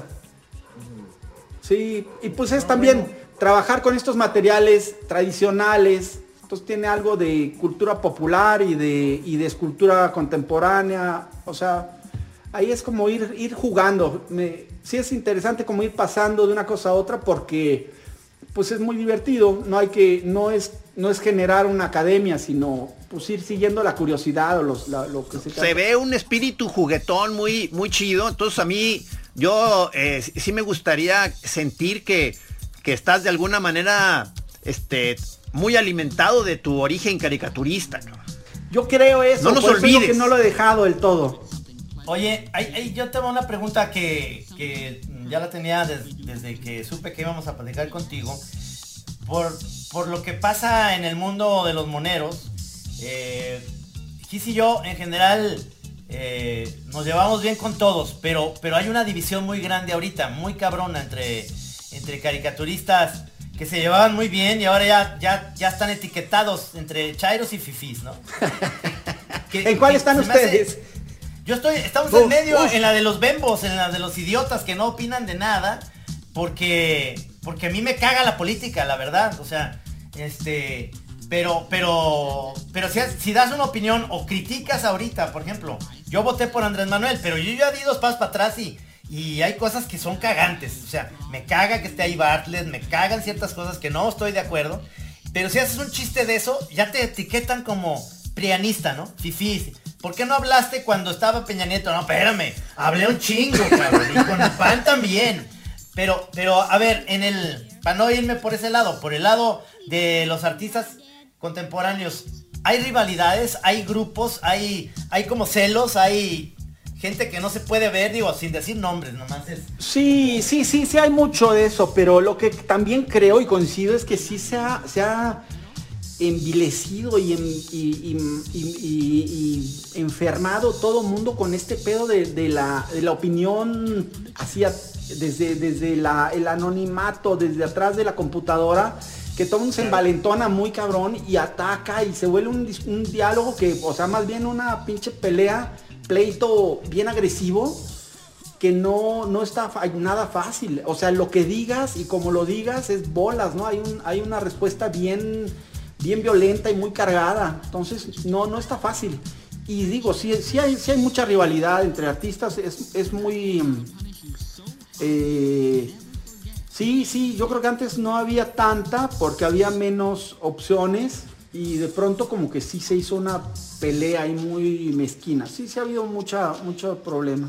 Sí, y pues es también trabajar con estos materiales tradicionales, entonces tiene algo de cultura popular y de, y de escultura contemporánea, o sea, ahí es como ir, ir jugando. Me, sí es interesante como ir pasando de una cosa a otra porque pues es muy divertido, no hay que, no es, no es generar una academia, sino pues ir siguiendo la curiosidad o los, la, lo que se Se ve un espíritu juguetón muy, muy chido. Entonces a mí, yo eh, sí me gustaría sentir que, que estás de alguna manera este, muy alimentado de tu origen caricaturista, cabrón. Yo creo eso, No nos por eso digo olvides. que no lo he dejado del todo. Oye, hay, hay- yo tengo una pregunta que, que ya la tenía des- desde que supe que íbamos a platicar contigo. Por, por lo que pasa en el mundo de los moneros, eh, Gis y yo en general eh, nos llevamos bien con todos, pero, pero hay una división muy grande ahorita, muy cabrona entre, entre caricaturistas que se llevaban muy bien y ahora ya, ya, ya están etiquetados entre chairos y fifís, ¿no? Que- ¿En cuál que están se me hace- ustedes? Yo estoy, estamos Uf, en medio, uf. en la de los bembos, en la de los idiotas que no opinan de nada, porque, porque a mí me caga la política, la verdad, o sea, este, pero, pero, pero si, si das una opinión o criticas ahorita, por ejemplo, yo voté por Andrés Manuel, pero yo ya di dos pasos para atrás y, y hay cosas que son cagantes, o sea, me caga que esté ahí Bartlett, me cagan ciertas cosas que no estoy de acuerdo, pero si haces un chiste de eso, ya te etiquetan como prianista, ¿no? Fifí. ¿Por qué no hablaste cuando estaba Peña Nieto? No, espérame, hablé un chingo, cabrón, y con el P A N también. Pero, pero, a ver, en el, para no irme por ese lado, por el lado de los artistas contemporáneos, ¿hay rivalidades? ¿Hay grupos? ¿Hay, hay como celos? ¿Hay gente que no se puede ver? Digo, sin decir nombres, nomás es... Sí, sí, sí, sí hay mucho de eso, pero lo que también creo y coincido es que sí se ha, se ha envilecido y, en- y- y- y- y- y enfermado todo mundo con este pedo de, de la, de la opinión hacia, desde, desde la, el anonimato, desde atrás de la computadora, que todo mundo se envalentona muy cabrón y ataca y se vuelve un, dis- un diálogo que, o sea, más bien una pinche pelea, pleito bien agresivo, que no, no está fa- nada fácil. O sea, lo que digas y como lo digas es bolas, ¿no? Hay, un, hay una respuesta bien, bien violenta y muy cargada. Entonces, no, no está fácil. Y digo, sí, sí, hay, sí hay mucha rivalidad entre artistas. Es, es muy... eh, sí, sí, yo creo que antes no había tanta porque había menos opciones. Y de pronto como que sí se hizo una pelea ahí muy mezquina. Sí, sí ha habido mucha, mucho problema.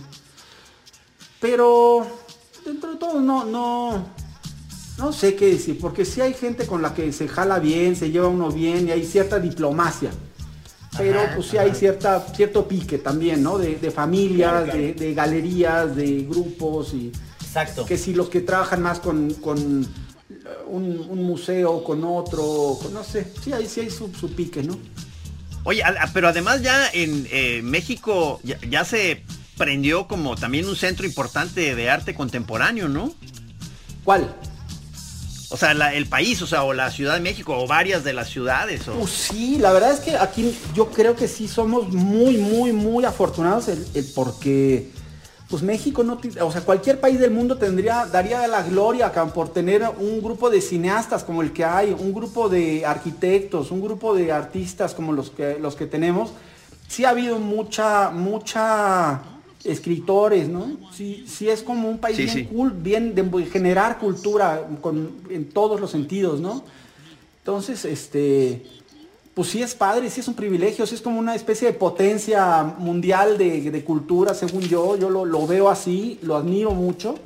Pero dentro de todo no, no, no sé qué decir, porque sí hay gente con la que se jala bien, se lleva uno bien y hay cierta diplomacia. Pero Ajá, pues sí ajá. hay cierta, cierto pique también, ¿no? De, de familias, Claro, claro. De, de galerías, de grupos y Exacto. que si los que trabajan más con, con un, un museo, con otro, con- no sé, sí hay, sí hay su, su pique, ¿no? Oye, a- a- pero además ya en eh, México ya, ya se prendió como también un centro importante de arte contemporáneo, ¿no? ¿Cuál? O sea, la, el país, o sea, o la Ciudad de México, o varias de las ciudades. O... Pues sí, la verdad es que aquí yo creo que sí somos muy, muy, muy afortunados el, el porque, pues México no, o sea, cualquier país del mundo tendría, daría la gloria acá por tener un grupo de cineastas como el que hay, un grupo de arquitectos, un grupo de artistas como los que, los que tenemos. Sí ha habido mucha, mucha... escritores, ¿no? Sí, sí es como un país sí, bien sí. cool, bien de generar cultura con, en todos los sentidos, ¿no? Entonces, este, pues sí es padre, sí es un privilegio, sí es como una especie de potencia mundial de, de cultura, según yo, yo lo, lo veo así, lo admiro mucho.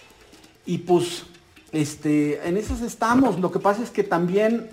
Y pues, este, en esas estamos. Lo que pasa es que también,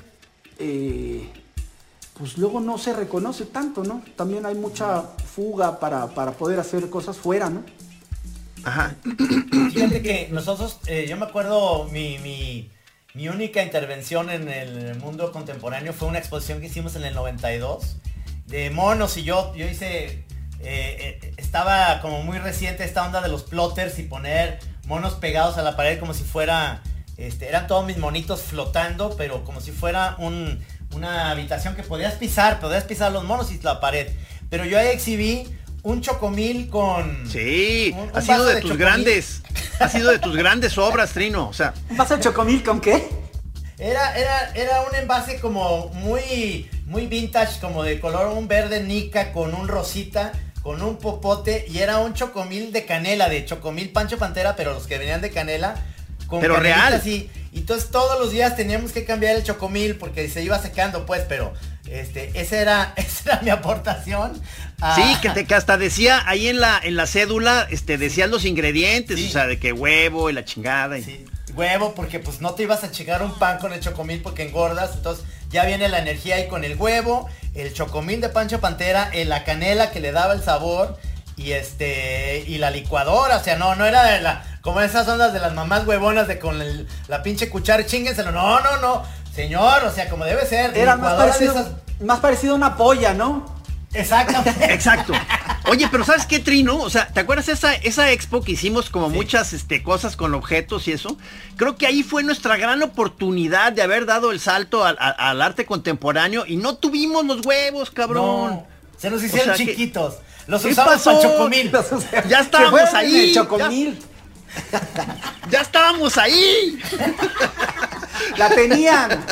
eh, pues luego no se reconoce tanto, ¿no? También hay mucha fuga para, para poder hacer cosas fuera, ¿no? Ajá. Fíjate que nosotros, eh, yo me acuerdo, mi, mi, mi única intervención en el mundo contemporáneo fue una exposición que hicimos en el noventa y dos de monos, y yo, yo hice, eh, eh, estaba como muy reciente esta onda de los plotters y poner monos pegados a la pared como si fuera, este, eran todos mis monitos flotando, pero como si fuera un... una habitación que podías pisar, podías pisar los monos y la pared. Pero yo ahí exhibí un chocomil con... Sí, un, un ha sido de, de tus chocomil. grandes, ha sido de tus grandes obras, Trino. O sea, ¿Un vaso de chocomil con qué? Era, era, era un envase como muy, muy vintage, como de color un verde nica con un rosita, con un popote, y era un chocomil de canela, de chocomil Pancho Pantera, pero los que venían de canela, con pero real. Así. Y entonces todos los días teníamos que cambiar el chocomil porque se iba secando, pues, pero este, esa era, esa era mi aportación. A... Sí, que, te, que hasta decía ahí en la, en la cédula, este, decían los ingredientes, sí. O sea, de que huevo y la chingada. Y... Sí, huevo, porque pues no te ibas a chingar un pan con el chocomil porque engordas, entonces ya viene la energía ahí con el huevo, el chocomil de Pancho Pantera, la canela que le daba el sabor, y este, y la licuadora, o sea, no, no era de la... como esas ondas de las mamás huevonas de con el, la pinche cuchara, chíngenselo. No, no, no. Señor, o sea, como debe ser. Era más parecido, esas... más parecido a una polla, ¿no? Exactamente. Exacto. Oye, pero ¿sabes qué, Trino? O sea, ¿te acuerdas esa, esa expo que hicimos como sí. muchas este, cosas con objetos y eso? Creo que ahí fue nuestra gran oportunidad de haber dado el salto al, al, al arte contemporáneo y no tuvimos los huevos, cabrón. No, se nos hicieron o sea, chiquitos. Que... Los usamos para chocomil. Ya estábamos ahí. Chocomil. Ya, ya estábamos ahí. La tenían.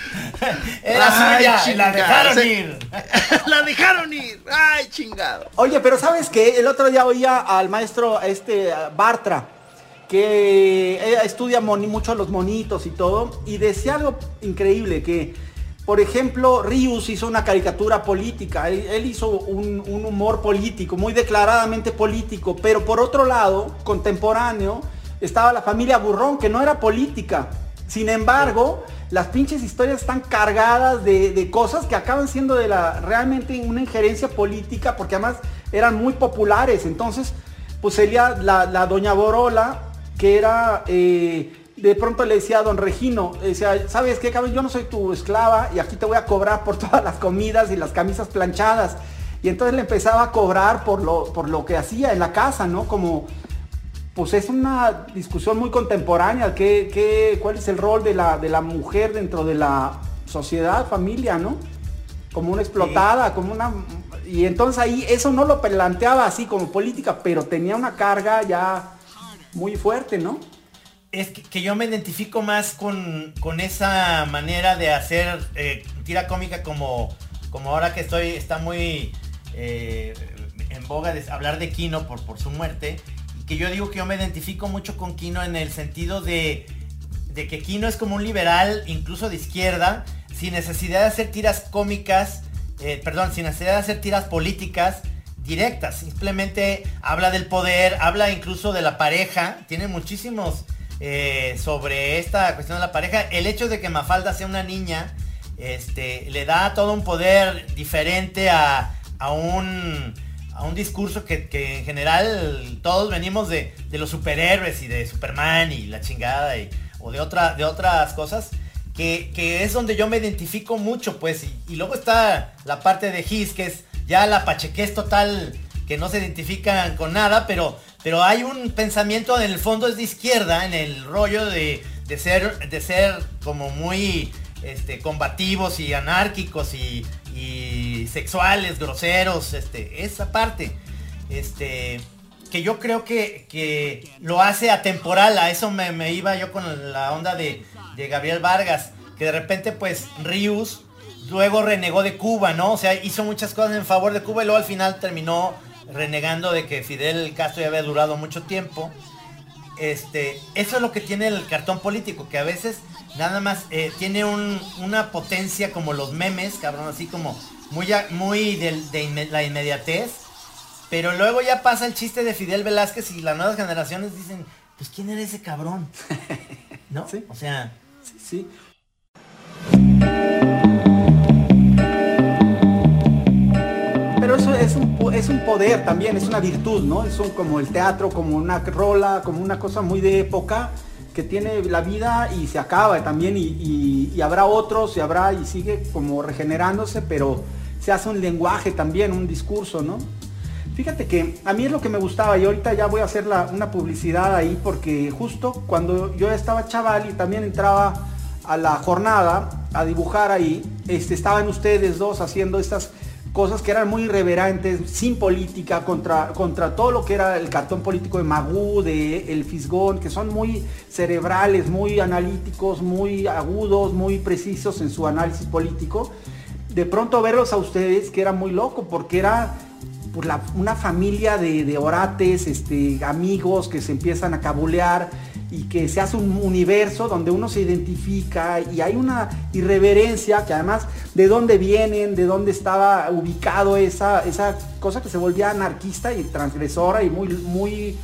Era suya, y la dejaron se... ir. La dejaron ir. Ay, chingado. Oye, pero ¿sabes qué? El otro día oía al maestro este Bartra, que estudia moni, mucho a los monitos y todo, y decía algo increíble, que por ejemplo Rius hizo una caricatura política, él, él hizo un, un humor político, muy declaradamente político, pero por otro lado, contemporáneo, estaba la familia Burrón, que no era política. Sin embargo, las pinches historias están cargadas de, de cosas que acaban siendo de la realmente una injerencia política, porque además eran muy populares. Entonces, pues sería la, la doña Borola, que era, eh, de pronto le decía a don Regino, decía, ¿sabes qué, cabrón? Yo no soy tu esclava y aquí te voy a cobrar por todas las comidas y las camisas planchadas. Y entonces le empezaba a cobrar por lo, por lo que hacía en la casa, ¿no? Como... pues es una discusión muy contemporánea, ¿qué, qué, cuál es el rol de la, de la mujer dentro de la sociedad, familia, ¿no? Como una explotada, sí. como una... Y entonces ahí eso no lo planteaba así como política, pero tenía una carga ya muy fuerte, ¿no? Es que, que yo me identifico más con, con esa manera de hacer eh, tira cómica como, como ahora que estoy, está muy eh, en boga de hablar de Quino por, por su muerte. Que yo digo que yo me identifico mucho con Quino en el sentido de, de que Quino es como un liberal, incluso de izquierda, sin necesidad de hacer tiras cómicas, eh, perdón, sin necesidad de hacer tiras políticas directas. Simplemente habla del poder, habla incluso de la pareja, tiene muchísimos eh, sobre esta cuestión de la pareja. El hecho de que Mafalda sea una niña, este, le da todo un poder diferente a, a un... a un discurso que, que en general todos venimos de, de los superhéroes y de Superman y la chingada y, o de, otra, de otras cosas, que, que es donde yo me identifico mucho, pues, y, y luego está la parte de Gis, que es ya la pachequez total, que no se identifican con nada, pero, pero hay un pensamiento en el fondo es de izquierda, en el rollo de, de ser, de ser como muy este, combativos y anárquicos y, y sexuales, groseros, este, esa parte, este, que yo creo que, que lo hace atemporal. A eso me, me iba yo con la onda de, de Gabriel Vargas, que de repente pues Ríos luego renegó de Cuba, ¿no? O sea, hizo muchas cosas en favor de Cuba y luego al final terminó renegando de que Fidel Castro ya había durado mucho tiempo. Este, eso es lo que tiene el cartón político, que a veces nada más eh, tiene un, una potencia como los memes, cabrón, así como muy, muy de, de inme, la inmediatez, pero luego ya pasa el chiste de Fidel Velázquez y las nuevas generaciones dicen, pues ¿quién era ese cabrón? ¿No? Sí. O sea, sí, sí. Pero eso es un, es un poder también, es una virtud, ¿no? Es un, como el teatro, como una rola, como una cosa muy de época que tiene la vida y se acaba también y, y, y habrá otros y habrá y sigue como regenerándose, pero se hace un lenguaje también, un discurso, ¿no? Fíjate que a mí es lo que me gustaba y ahorita ya voy a hacer la, una publicidad ahí porque justo cuando yo estaba chaval y también entraba a la jornada a dibujar ahí, este, estaban ustedes dos haciendo estas cosas que eran muy irreverentes, sin política, contra, contra todo lo que era el cartón político de Magú, de El Fisgón, que son muy cerebrales, muy analíticos, muy agudos, muy precisos en su análisis político. De pronto verlos a ustedes, que era muy loco, porque era pues, la, una familia de, de orates, este, amigos que se empiezan a cabulear, y que se hace un universo donde uno se identifica y hay una irreverencia que además de dónde vienen, de dónde estaba ubicado esa, esa cosa que se volvía anarquista y transgresora y muy, muy,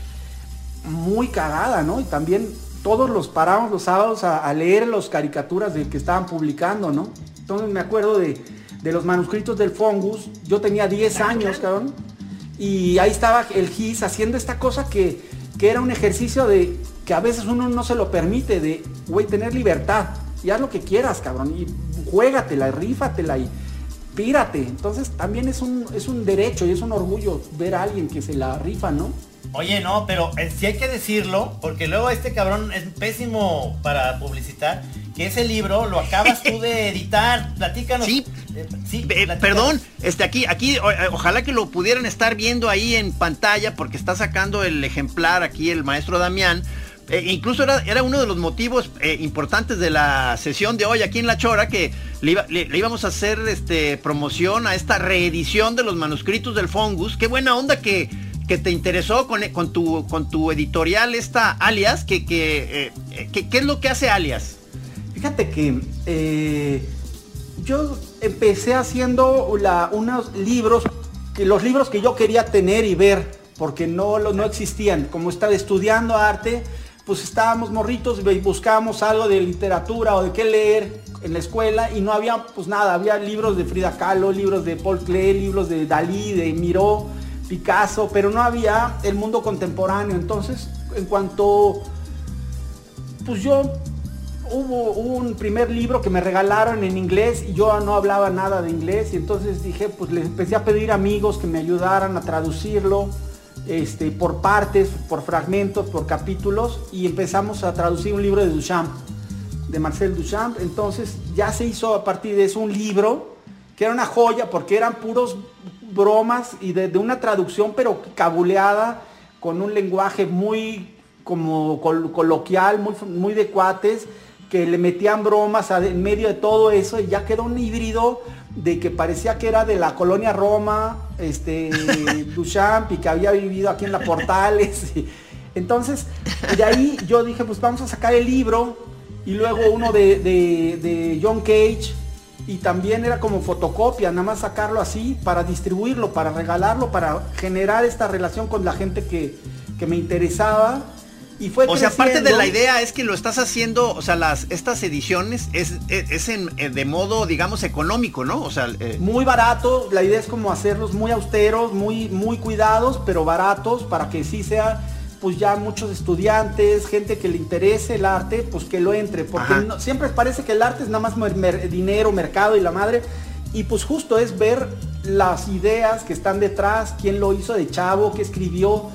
muy cagada, ¿no? Y también todos los paramos los sábados a, a leer las caricaturas de que estaban publicando, ¿no? Entonces me acuerdo de, de los manuscritos del Fongus, yo tenía diez años, cabrón, y ahí estaba el Gis haciendo esta cosa que, que era un ejercicio de que a veces uno no se lo permite, de, güey, tener libertad, y haz lo que quieras, cabrón, y juégatela, rífatela y pírate. Entonces también es un, es un derecho y es un orgullo ver a alguien que se la rifa, ¿no? Oye, no, pero eh, sí hay que decirlo, porque luego este cabrón es pésimo para publicitar, que ese libro lo acabas tú de editar, platícanos. Sí, eh, sí eh, platícanos. Perdón, este aquí, aquí, o, ojalá que lo pudieran estar viendo ahí en pantalla, porque está sacando el ejemplar aquí el maestro Damián. Eh, incluso era, era uno de los motivos eh, importantes de la sesión de hoy aquí en La Chora, que le, iba, le, le íbamos a hacer este, promoción a esta reedición de los manuscritos del Fongus. Qué buena onda que, que te interesó con, con, tu, con tu editorial esta Alias, que, que, eh, que, ¿qué es lo que hace Alias? Fíjate que eh, yo empecé haciendo la, unos libros, que los libros que yo quería tener y ver, porque no, no existían. Como estaba estudiando arte, pues estábamos morritos y buscábamos algo de literatura o de qué leer en la escuela y no había pues nada, había libros de Frida Kahlo, libros de Paul Klee, libros de Dalí, de Miró, Picasso, pero no había el mundo contemporáneo. Entonces, en cuanto, pues yo, hubo, hubo un primer libro que me regalaron en inglés y yo no hablaba nada de inglés y entonces dije, pues les empecé a pedir amigos que me ayudaran a traducirlo. Este, por partes, por fragmentos, por capítulos, y empezamos a traducir un libro de Duchamp, de Marcel Duchamp. Entonces ya se hizo a partir de eso un libro que era una joya porque eran puros bromas y de, de una traducción pero cabuleada, con un lenguaje muy como col coloquial, muy, muy de cuates, que le metían bromas a, en medio de todo eso, y ya quedó un híbrido de que parecía que era de la colonia Roma, este, Duchamp, y que había vivido aquí en la Portales. Entonces, de ahí yo dije, pues vamos a sacar el libro, y luego uno de, de, de John Cage, y también era como fotocopia, nada más sacarlo así, para distribuirlo, para regalarlo, para generar esta relación con la gente que, que me interesaba. Y fue o sea, creciendo. parte de la idea es que lo estás haciendo, o sea, las estas ediciones es, es, es en, de modo, digamos, económico, ¿no? O sea, eh... muy barato. La idea es como hacerlos muy austeros, muy, muy cuidados, pero baratos, para que sí sea, pues ya muchos estudiantes, gente que le interese el arte, pues que lo entre, porque no, siempre parece que el arte es nada más mer mer dinero, mercado y la madre, y pues justo es ver las ideas que están detrás, quién lo hizo de chavo, qué escribió.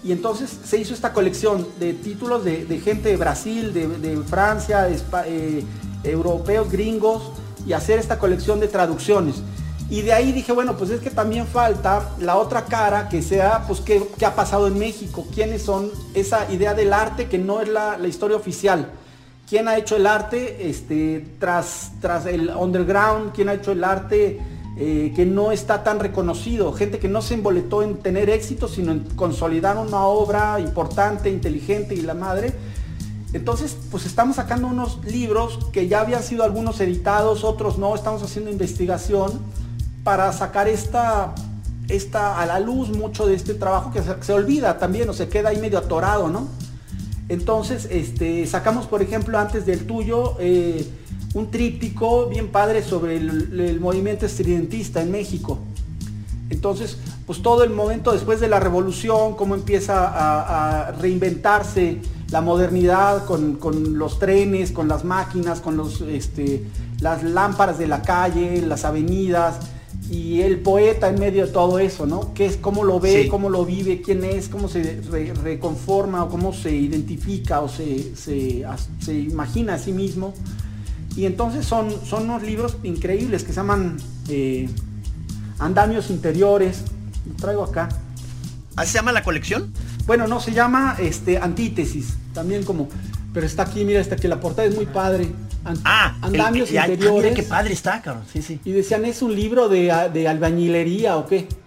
Y entonces se hizo esta colección de títulos de, de gente de Brasil, de, de Francia, de Espa, eh, europeos, gringos, y hacer esta colección de traducciones. Y de ahí dije, bueno, pues es que también falta la otra cara, que sea, pues, qué, qué ha pasado en México, quiénes son, esa idea del arte que no es la, la historia oficial. ¿Quién ha hecho el arte este, tras, tras el underground? ¿Quién ha hecho el arte eh, que no está tan reconocido? Gente que no se emboletó en tener éxito, sino en consolidar una obra importante, inteligente y la madre. Entonces, pues estamos sacando unos libros que ya habían sido algunos editados, otros no. Estamos haciendo investigación para sacar esta, esta a la luz mucho de este trabajo que se, se olvida también, o se queda ahí medio atorado, ¿no? Entonces, este, sacamos, por ejemplo, antes del tuyo, eh, un tríptico bien padre sobre el, el movimiento estridentista en México. Entonces, pues todo el momento después de la revolución, cómo empieza a, a reinventarse la modernidad con, con los trenes, con las máquinas, con los, este, las lámparas de la calle, las avenidas, y el poeta en medio de todo eso, ¿no? ¿Qué es, cómo lo ve, sí. cómo lo vive, quién es, cómo se re, reconforma, o cómo se identifica, o se, se, se imagina a sí mismo? Y entonces son, son unos libros increíbles que se llaman eh, Andamios Interiores. Lo traigo acá. ¿Así se llama la colección? Bueno, no, se llama este, Antítesis, también como... Pero está aquí, mira, está que la portada es muy padre. And, ah, Andamios el, el, Interiores. Ah, mira qué padre está, cabrón. Sí, sí. Y decían, ¿es un libro de, de albañilería o qué?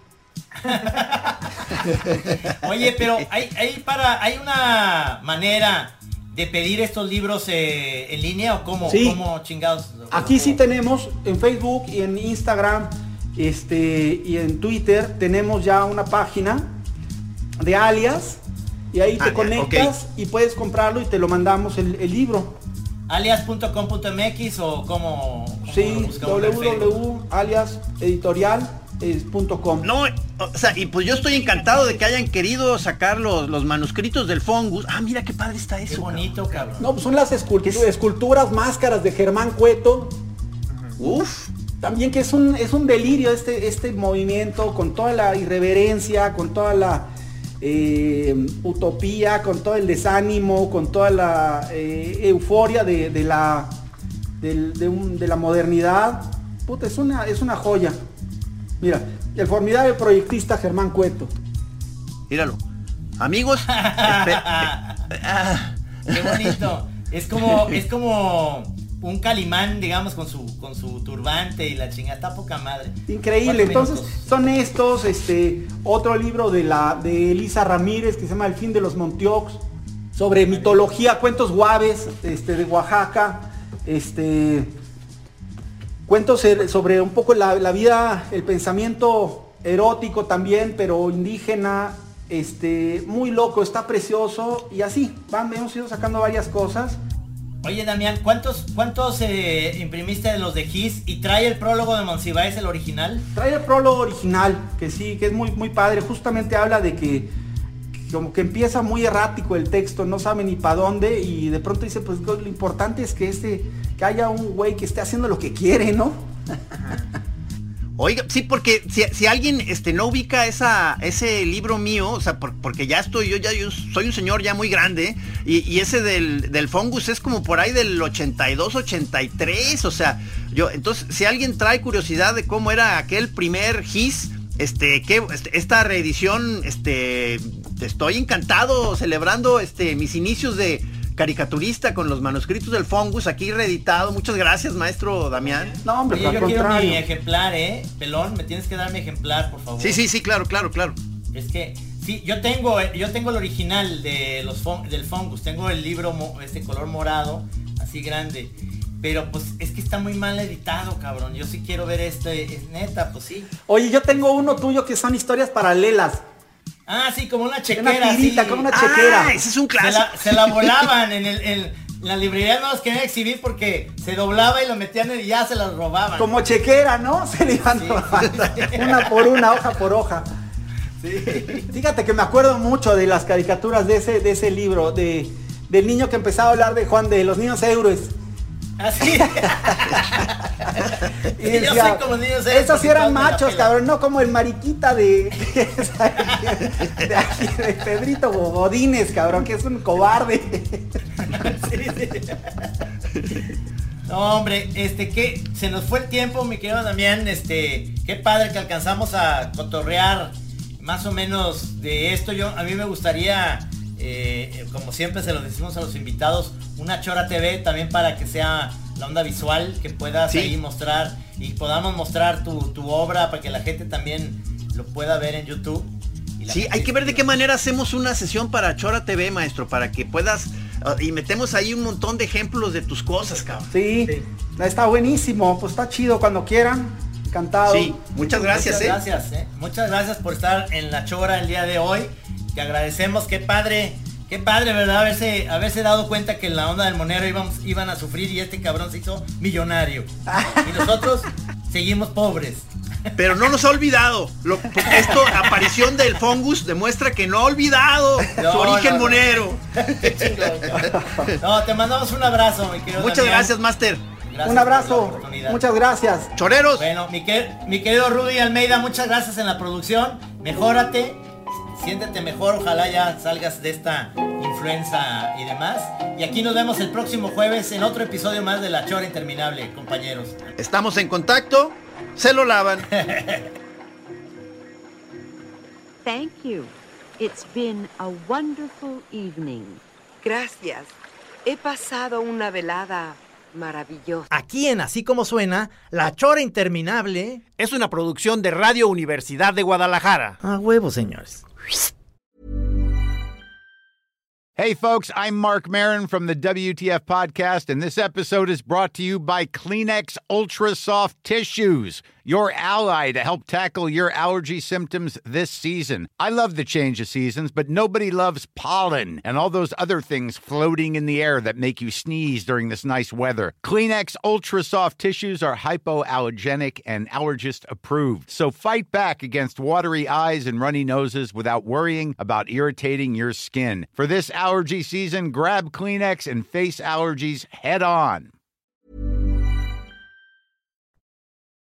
Oye, pero hay, hay, para, hay una manera de pedir estos libros eh, en línea, ¿o cómo? Sí. ¿Cómo chingados? Aquí sí tenemos en Facebook y en Instagram este, y en Twitter tenemos ya una página de Alias. Y ahí te ah, conectas okay. y puedes comprarlo y te lo mandamos el, el libro. alias punto com punto m x o cómo, cómo sí, w w w punto alias editorial punto com. No, o sea, y pues yo estoy encantado de que hayan querido sacar los, los manuscritos del Fongus. Ah, mira qué padre está eso. Qué bonito, cabrón. cabrón. No, pues son las esculturas, esculturas máscaras de Germán Cueto. Uf. También que es un, es un delirio este, este movimiento, con toda la irreverencia, con toda la Eh, utopía, con todo el desánimo, con toda la eh, euforia de, de la de, de, un, de la modernidad. Puta, es una, es una joya. Mira, el formidable proyectista Germán Cueto. Míralo. Amigos. Qué bonito. Es como, es como un Calimán, digamos, con su, con su turbante y la chingada, está poca madre. Increíble. Entonces son estos, este, otro libro de la de Elisa Ramírez que se llama El fin de los Montiox, sobre mitología, cuentos guaves, este, de Oaxaca, este, cuentos sobre un poco la, la vida, el pensamiento erótico también, pero indígena, este, muy loco, está precioso, y así, van, hemos ido sacando varias cosas. Oye, Damián, ¿cuántos, cuántos eh, imprimiste de los de Gis? ¿Y trae el prólogo de Monsiváis, el original? Trae el prólogo original, que sí, que es muy, muy padre. Justamente habla de que, que como que empieza muy errático el texto, no sabe ni para dónde, y de pronto dice, pues lo importante es que este, que haya un güey que esté haciendo lo que quiere, ¿no? Oiga, sí, porque si, si alguien este, no ubica esa, ese libro mío, o sea, por, porque ya estoy, yo ya yo soy un señor ya muy grande, y, y ese del, del Fongus es como por ahí del ochenta y dos, ochenta y tres, o sea, yo, entonces, si alguien trae curiosidad de cómo era aquel primer Gis, este, que este, esta reedición, este, estoy encantado celebrando este, mis inicios de caricaturista con los manuscritos del Fongus aquí reeditado. Muchas gracias, maestro Damián. No, hombre, oye, yo quiero mi ejemplar, eh. Pelón, me tienes que dar mi ejemplar, por favor. Sí, sí, sí, claro, claro, claro. Es que, sí, yo tengo, yo tengo el original de los del Fongus, tengo el libro, este color morado, así grande. Pero pues es que está muy mal editado, cabrón. Yo sí quiero ver este, es neta, pues sí. Oye, yo tengo uno tuyo que son historias paralelas. Ah, sí, como una chequera. Una tirita, sí. como una chequera. Ah, ese es un clásico. Se la, se la volaban en el, en la librería, no los querían exhibir porque se doblaba y lo metían y ya se las robaban. Como chequera, ¿no? Se le iban sí, sí. Una por una, hoja por hoja. Sí. Fíjate que me acuerdo mucho de las caricaturas de ese, de ese libro, de, del niño que empezaba a hablar de Juan, de los niños héroes. Así. Y Yo decía, soy como niños, ¿eh? esos sí Porque eran todos me la machos, pelan. cabrón, no como el mariquita de, de, aquí, de Pedrito Godínez, cabrón, que es un cobarde. No, hombre, este, que se nos fue el tiempo, mi querido Damián, este, qué padre que alcanzamos a cotorrear más o menos de esto. Yo, a mí me gustaría, eh, como siempre se lo decimos a los invitados, una Chora T V también para que sea la onda visual, que puedas Sí. ahí mostrar y podamos mostrar tu, tu obra para que la gente también lo pueda ver en YouTube. Y la Sí, gente- hay que ver de qué manera hacemos una sesión para Chora T V, maestro, para que puedas, uh, y metemos ahí un montón de ejemplos de tus cosas, cabrón. Sí, Sí. está buenísimo, pues está chido cuando quieran, encantado. Sí, muchas gracias, Muchas eh. gracias, eh. Muchas gracias por estar en la Chora el día de hoy. Te agradecemos, qué padre, qué padre, ¿verdad? Haberse, haberse dado cuenta que en la onda del monero íbamos, iban a sufrir y este cabrón se hizo millonario. Y nosotros seguimos pobres. Pero no nos ha olvidado. Lo, esto, aparición del Fungus, demuestra que no ha olvidado No, su origen no, no. monero. Qué chingón. No, te mandamos un abrazo, mi querido Muchas Damián. gracias, Master. Gracias Un por la abrazo, oportunidad. muchas gracias. Choreros. Bueno, mi, que- mi querido Rudy Almeida, muchas gracias en la producción. Mejórate, siéntete mejor, ojalá ya salgas de esta influenza y demás. Y aquí nos vemos el próximo jueves en otro episodio más de La Chora Interminable, compañeros. Estamos en contacto. Se lo lavan. Thank you. It's been a wonderful evening. Gracias. He pasado una velada maravillosa. Aquí en Así Como Suena, La Chora Interminable. Es una producción de Radio Universidad de Guadalajara. A huevo, señores. Hey, folks, I'm Mark Marin from the W T F Podcast, and this episode is brought to you by Kleenex Ultra Soft Tissues, your ally to help tackle your allergy symptoms this season. I love the change of seasons, but nobody loves pollen and all those other things floating in the air that make you sneeze during this nice weather. Kleenex Ultra Soft Tissues are hypoallergenic and allergist approved, so fight back against watery eyes and runny noses without worrying about irritating your skin. For this allergy season, grab Kleenex and face allergies head on.